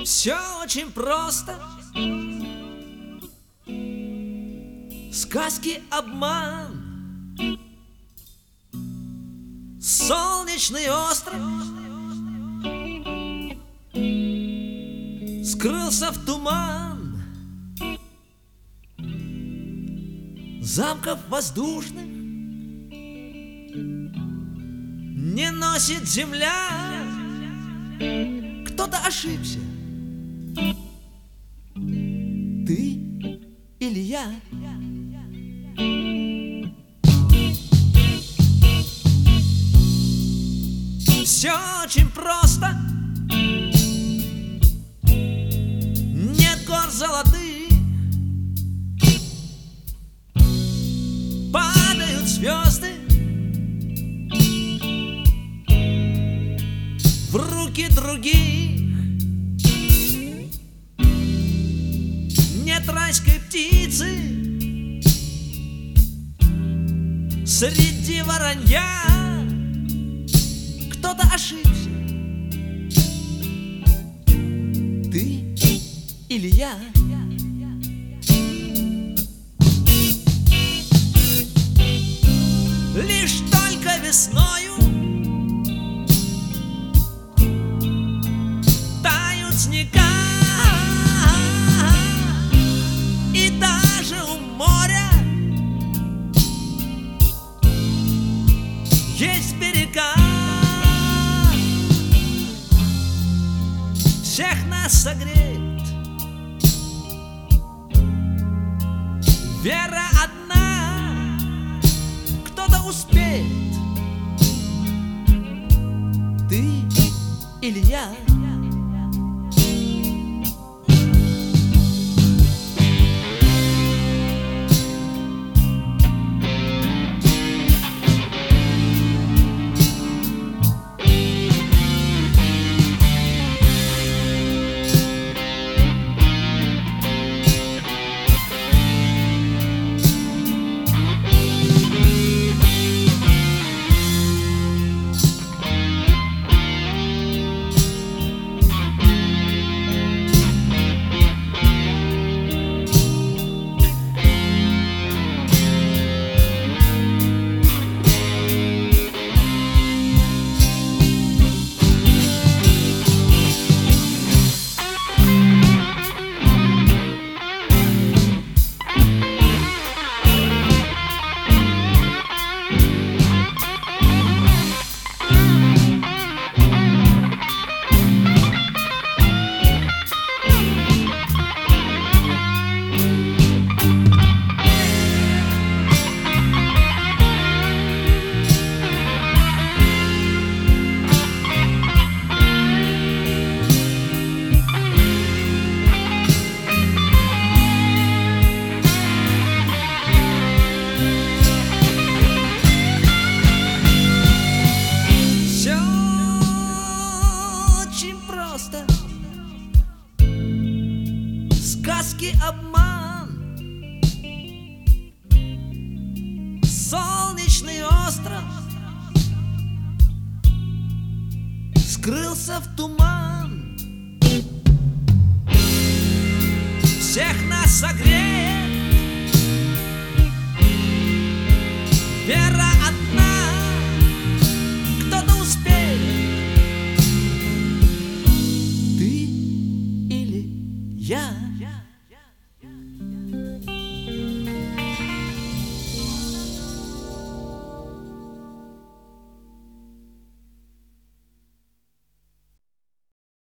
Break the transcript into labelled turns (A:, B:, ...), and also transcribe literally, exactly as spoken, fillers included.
A: Все очень просто. Сказки обман. Солнечный остров скрылся в туман. Замков воздушных не носит земля. Кто-то ошибся. Ты или я? Все очень просто. Нет гор золотых, падают звезды в руки других. Нет райской птицы среди воронья. Кто-то ошибся. Ты или я? Лишь только весною тают снега, и даже у моря есть берега. Всех нас согреет вера одна. Кто-то успеет. Ты или я? Сказки обман. Солнечный остров скрылся в туман. Всех нас согреет вера одна. Кто-то успеет. Ты или я?